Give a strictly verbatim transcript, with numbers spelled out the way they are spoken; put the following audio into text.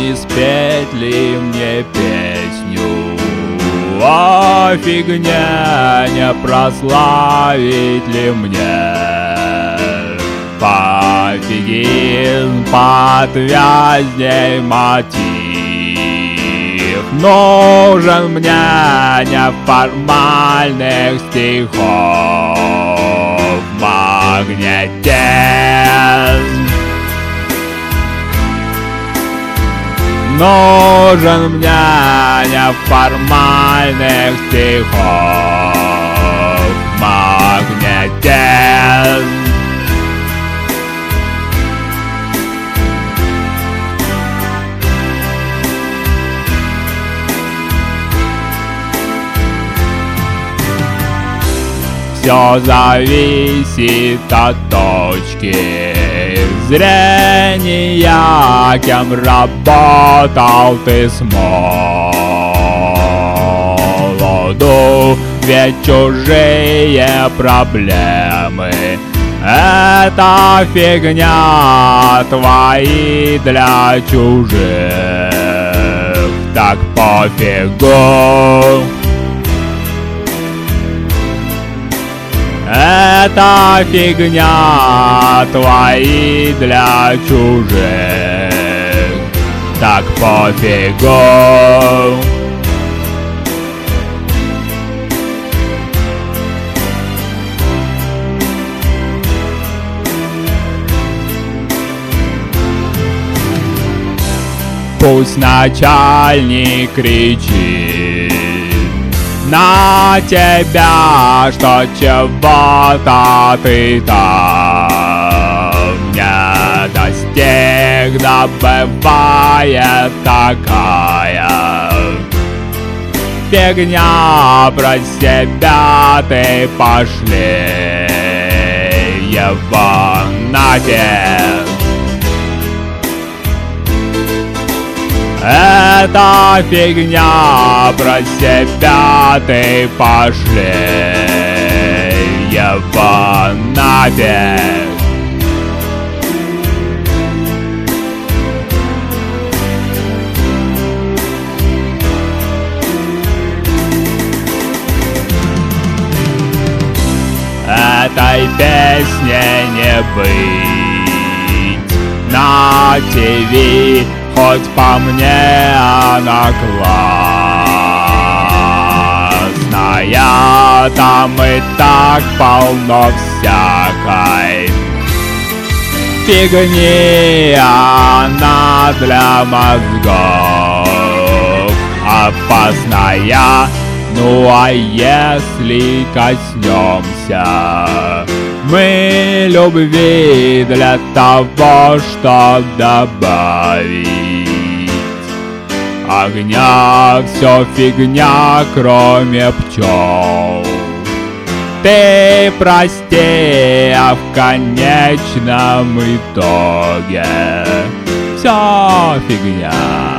не спеть ли мне песню? О, фигня, не прославить ли мне? Пофигизм, подвязней мотив нужен мне не формальных стихов магнетизм. Нужен мне не формальных стихов магнетизм. Все зависит от точки зрения, кем работал ты с молоду. Ведь чужие проблемы — это фигня, твои для чужих так пофигу. Это фигня, твои для чужих так пофигу. Пусть начальник кричит на тебя, что чего-то ты там не достиг, да бывает такая фигня, про себя ты пошли его нафиг. Это фигня, про себя ты пошли его нафиг. Этой песне не быть на ТВ. Хоть по мне она классная, там и так полно всякой фигни, она для мозгов опасная. Ну а если коснемся мы любви для того, чтоб добавить огня, все фигня, кроме пчел. Ты прости, а в конечном итоге все фигня.